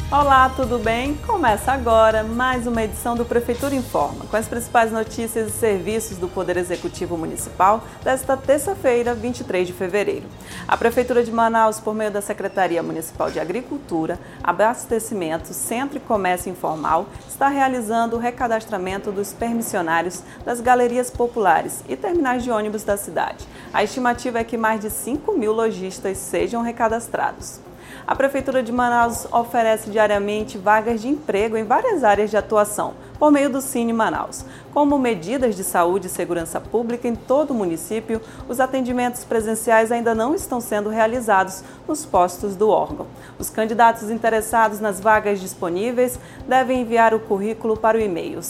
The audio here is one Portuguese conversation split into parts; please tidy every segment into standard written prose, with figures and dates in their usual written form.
Olá, tudo bem? Começa agora mais uma edição do Prefeitura Informa, com as principais notícias e serviços do Poder Executivo Municipal desta terça-feira, 23 de fevereiro. A Prefeitura de Manaus, por meio da Secretaria Municipal de Agricultura, Abastecimento, Centro e Comércio Informal, está realizando o recadastramento dos permissionários das galerias populares e terminais de ônibus da cidade. A estimativa é que mais de 5.000 lojistas sejam recadastrados. A Prefeitura de Manaus oferece diariamente vagas de emprego em várias áreas de atuação, por meio do Cine Manaus. Como medidas de saúde e segurança pública em todo o município, os atendimentos presenciais ainda não estão sendo realizados nos postos do órgão. Os candidatos interessados nas vagas disponíveis devem enviar o currículo para o e-mail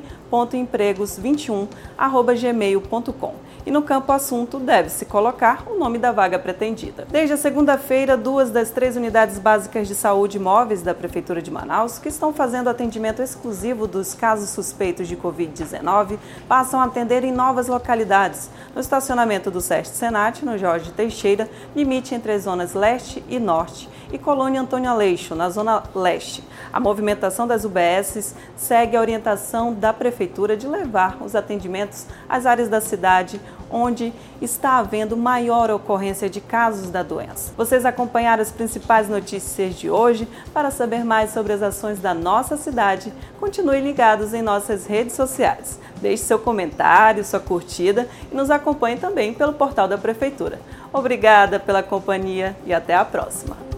cine.empregos21@gmail.com. E no campo assunto deve-se colocar o nome da vaga pretendida. Desde a segunda-feira, 2 das 3 unidades básicas de saúde móveis da Prefeitura de Manaus, que estão fazendo atendimento exclusivo dos casos suspeitos de Covid-19, passam a atender em novas localidades. No estacionamento do SESC Senat, no Jorge Teixeira, limite entre as zonas leste e norte, e Colônia Antônio Aleixo, na zona leste. A movimentação das UBSs segue a orientação da Prefeitura de levar os atendimentos às áreas da cidade onde está havendo maior ocorrência de casos da doença. Vocês acompanharam as principais notícias de hoje? Para saber mais sobre as ações da nossa cidade, continue ligados em nossas redes sociais. Deixe seu comentário, sua curtida e nos acompanhe também pelo portal da Prefeitura. Obrigada pela companhia e até a próxima!